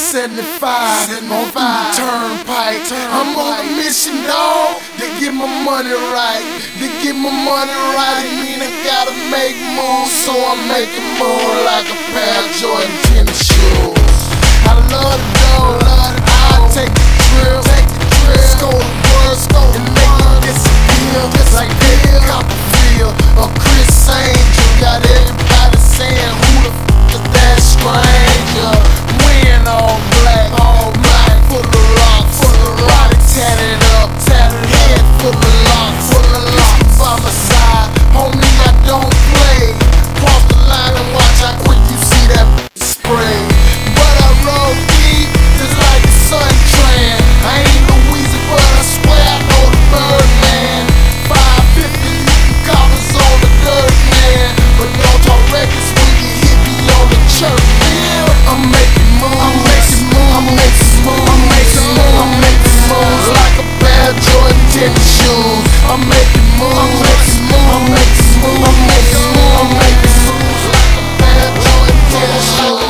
75 on the turnpike. I'm on a mission, dawg, to get my money right. To get my money right, it mean I gotta make moves, so I'm making moves like a pair of Jordan tennis shoes. I love the dough, I'll take the trip, score the word, and make it disappear. Just like David Copperfield or Chris Angel, got everybody saying who the f is that stranger? Wearing all black, all mind full of rocks, body tatted up, head full of locks, pistol by my side, homie I don't play. Cross the line and watch how quick you see that spray. But I roll deep, just like the sun tran. I ain't no Weezy, but I swear I know the Birdman. 550, you can cobblers on the dirt, man. But don't talk records when you hit me on the church, man. I'm making moves, I'm making moves, I'm making moves, I'm making moves, I'm making moves like a pair of Jordan tennis shoes. I'm making moves, I'm making moves, I'm making moves, I'm making moves, I'm making moves like a pair of Jordan tennis shoes.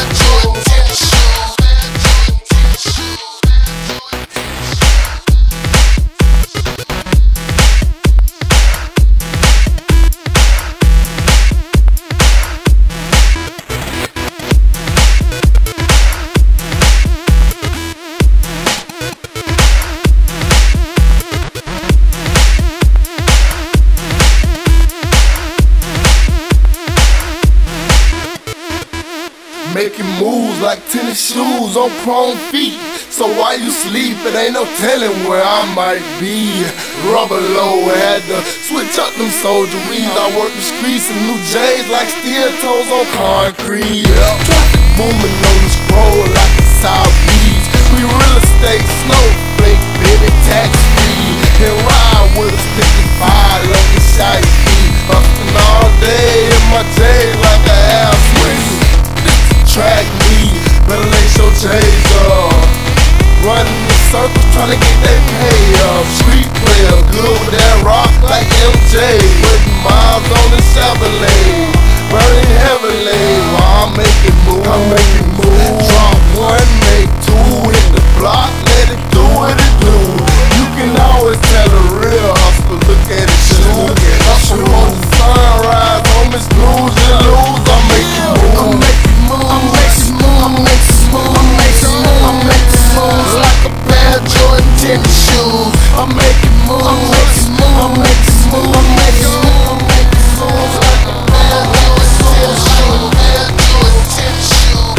Making moves like tennis shoes on prone feet. So while you sleep, it ain't no telling where I might be. Rubber low, had to switch up them soldieries. I work the streets in New J's like steel toes on concrete. Traffic booming on the scroll like a South Beach. We real estate, snowflake, baby, tax free. And ride with a sticky fire, like a shite feet. Hustling all day in my J's like a half swing. Track me, better lace your J's up. Running in circles trying to get that pay up. Street player, good with that rock like MJ. Putting miles on the Chevrolet, burning heavily while I'm making moves. I'm making moves. Drop one, make two, hit the block, let it do what it do. You can always tell a real hustler, look at it shoot. Hustle on the sunrise, on Miss Blues, you lose. I'm making moves. I'm making moves. I'm making moves. I'm making moves. I'm making moves. I'm making moves like a pair of Jordan tennis shoes. I'm making moves. I'm making moves. I'm making moves. I'm making moves. I'm making moves like a pair of Jordan tennis shoes. Jordan tennis shoes.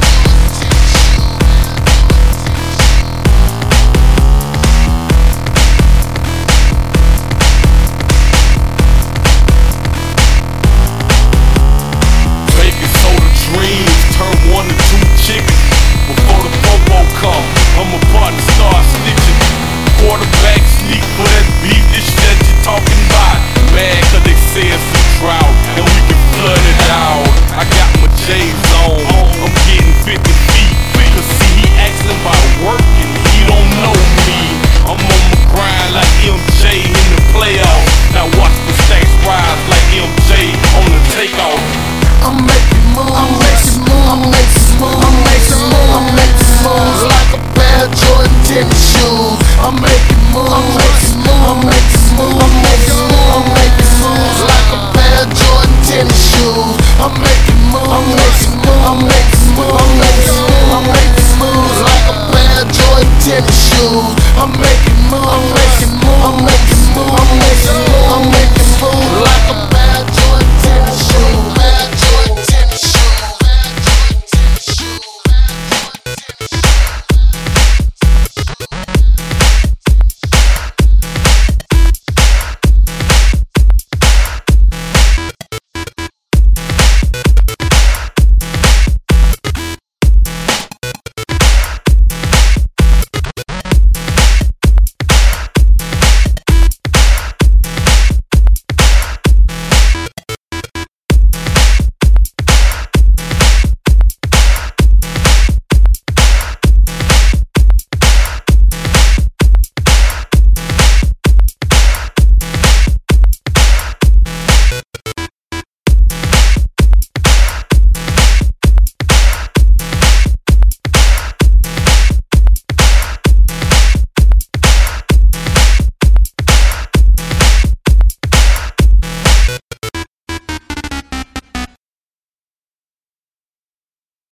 Vegas soda dreams turn 1 to 2 chickens before the popo come. I'm a partner, start snitching. Quarterback sneak for that beat, this shit you talking about. Mad cause they say it's a drought and we can flood it out. I got my J's on, I'm getting 50 feet. Cause see he asking about work and he don't know me. I'm on my grind like MJ in the playoffs. Now watch the stacks rise like MJ on the takeoff. I'm making moves, I'm making moves, I'm making moves, I'm making moves, I'm making moves like a pair of Jordan tennis shoes. I'm making moves, I'm making moves, I'm making moves, I'm making moves, I'm making moves like a pair of Jordan tennis shoes. I'm making moves, I'm making moves, I'm making moves, I'm making moves, I'm making moves like a pair of Jordan tennis shoes.